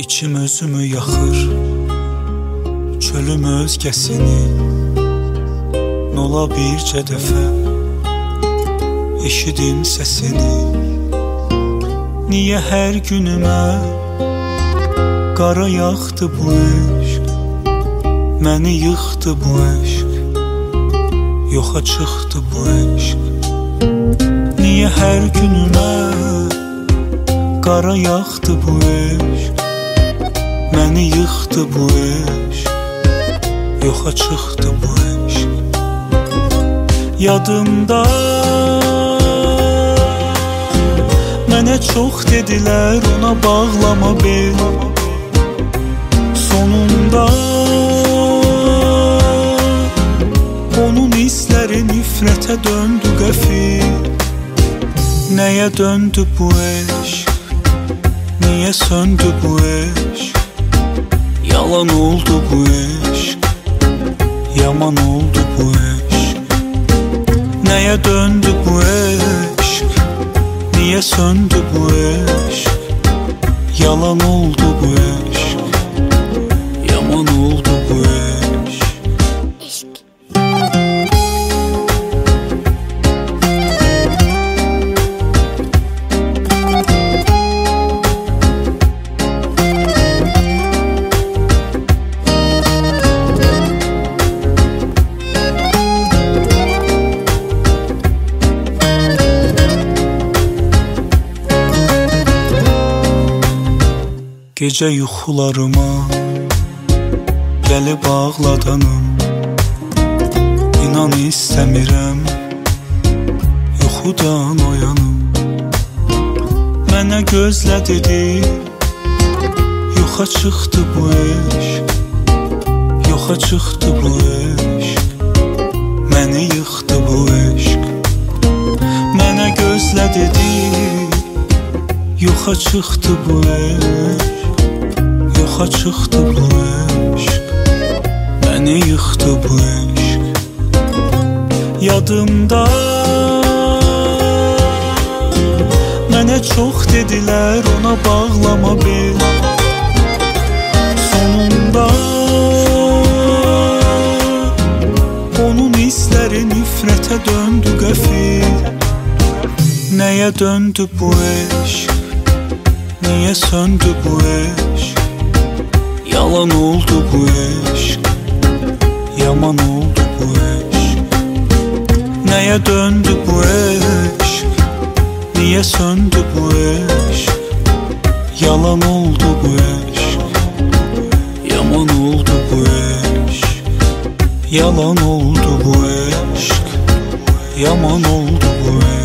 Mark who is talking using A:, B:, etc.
A: İçim özümü yaxır, çölüm özgəsini. Nola bircə dəfə eşidim səsini. Niyə hər günümə qara yaxdı bu eşq, məni yıxdı bu eşq, yoxa çıxdı bu eşq. Niyə hər günümə qara yaxdı bu eşq, məni yıxdı bu eşq, yoxa çıxdı bu eşq. Yadımda mənə çox dedilər, ona bağlama bel. Sonunda onun hissləri nifrətə döndü qəfil. Nəyə döndü bu eşq, niyə söndü bu eşq? Yalan oldu bu eşq, yaman oldu bu eşq. Nəyə döndü bu eşq, niyə söndü bu eşq? Yalan oldu bu eşq, yaman oldu bu eşq. Gecə yuxularıma gəlib ağladanım. İnan istəmirəm yuxudan oyanım. Mənə gözlə dedi, yoxa çıxdı bu eşq, yoxa çıxdı bu eşq, məni yıxdı bu eşq. Mənə gözlə dedi, yoxa çıxdı bu eşq, yoxa çıxdı bu eşq, məni yıxdı bu eşq. Yadımda mənə çox dedilər, ona bağlama bel. Sonunda onun hissləri nifrətə döndü qəfil. Nəyə döndü bu eşq, niyə söndü bu eşq? Yalan oldu bu eşq, yaman oldu bu eşq. Nəyə döndü bu eşq, niyə söndü bu eşq? Yalan oldu bu eşq, yaman oldu bu eşq. Yalan oldu bu eşq, yaman oldu bu eşq.